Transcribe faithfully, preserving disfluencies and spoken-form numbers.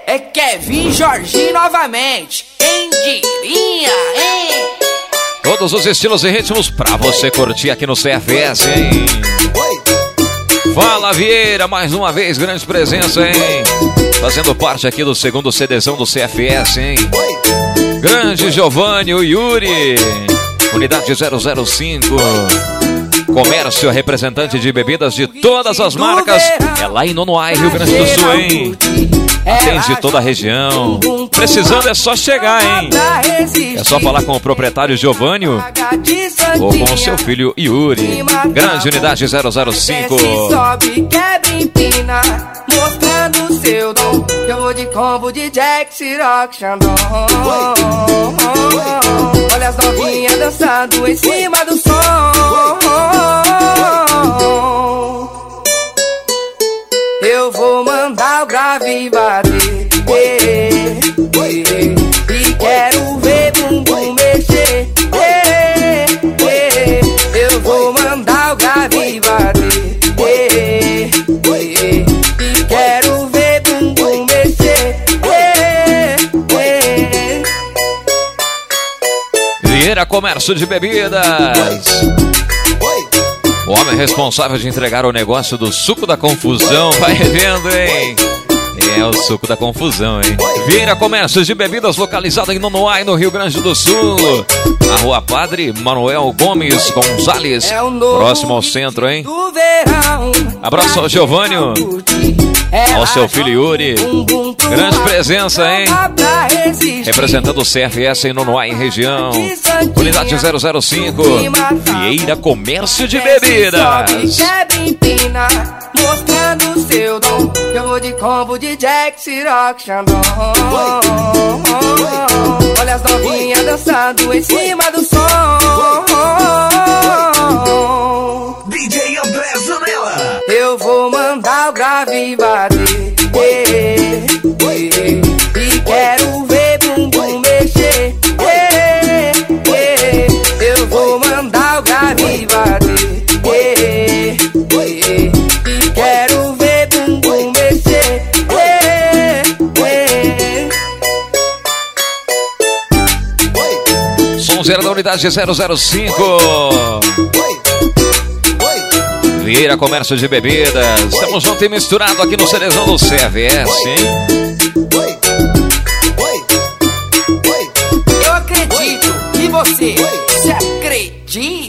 é Kevin Jorginho novamente. Quem diria, hein? Todos os estilos e ritmos pra você curtir aqui no C F S, hein? Fala Vieira, mais uma vez, grande presença, hein? Fazendo parte aqui do segundo CDzão do C F S, hein? Grande Giovanni, o Yuri, unidade zero zero cinco. Comércio, representante de bebidas de todas as marcas. É lá em Nonoai, Rio Grande do Sul, hein? Atende toda a região. Precisando é só chegar, hein? É só falar com o proprietário Giovanni ou com o seu filho Yuri. Grande unidade zero zero cinco. Sobe, quebra, empina, mostrando seu dom. Eu vou de combo de Jack, Ciroc, Xandão. Olha as novinhas dançando em cima do som. Eu vou mandar o grave bater, eh, eh, e quero ver bumbum mexer, eh, eh, eu vou mandar o grave bater, eh, eh, e quero ver bumbum mexer, eh, eh. Vieira Comércio de Bebidas. O homem responsável de entregar o negócio do suco da confusão. Vai vendo, hein? É o suco da confusão, hein? Vieira Comércio de Bebidas, localizado em Nonoai, no Rio Grande do Sul. Na rua Padre Manuel Gomes Gonzalez, próximo ao centro, hein? Abraço ao Giovanni, ao seu filho Yuri. Grande presença, hein? Representando o C F S em Nonoai, em região. Unidade zero zero cinco. Vieira Comércio de Bebidas. Mostrando seu dom. Eu vou de combo de Jack, Ciroc, Xandão. Olha as novinhas dançando em cima do som. D J André Zanella. Eu vou mandar o grave bater, eh, eh, e quero ver bumbum mexer, eh, eh, eu vou mandar o grave bater, eh, eh, e quero ver bumbum mexer, eh, eh. Sonzeira da unidade zero zero cinco. Vieira Comércio de Bebidas. Estamos juntos e misturado aqui no CDzão do C F S, hein? Eu acredito. E você? Você acredita?